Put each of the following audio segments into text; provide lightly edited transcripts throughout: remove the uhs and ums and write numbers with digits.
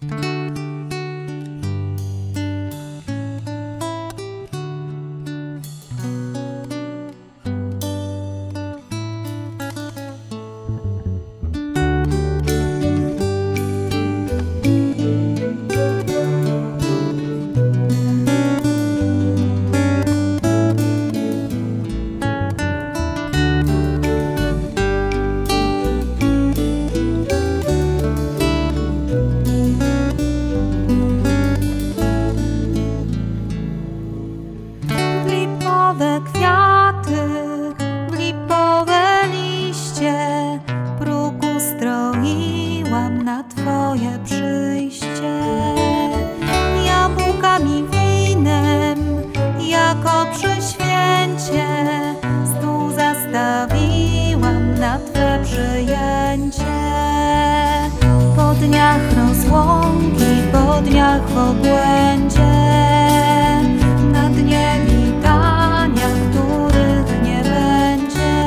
Lipowe kwiaty, lipowe liście, próg ustroiłam na Twoje przyjście. Jabłkami, winem, jako przy święcie, stół zastawiłam na Twe przyjęcie. Po dniach rozłąki, po dniach w obłędzie, na dnie witania, których nie będzie.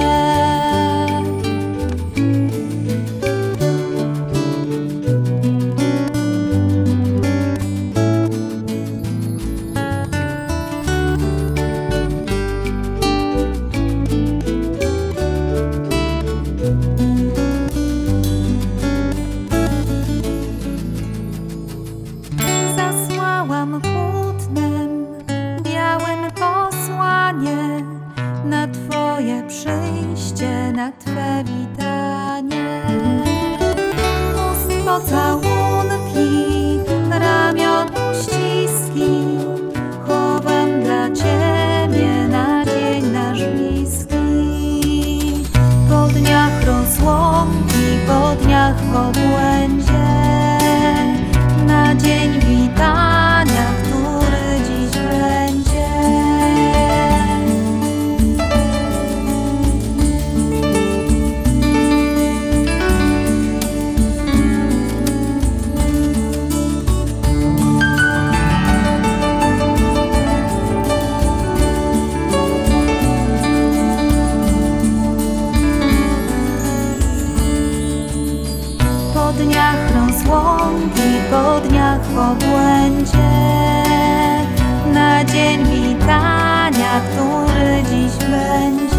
Zasłałam płótnem białym posłanie na Twoje przyjście, na Twe witanie. Ust pocałunki, ramion uściski chowam dla Ciebie na dzień nasz bliski. Po dniach rozłąki, po dniach w obłędzie, na dzień witania, który dziś będzie. Po dniach rozłąki, po dniach w obłędzie, na dzień witania, który dziś będzie.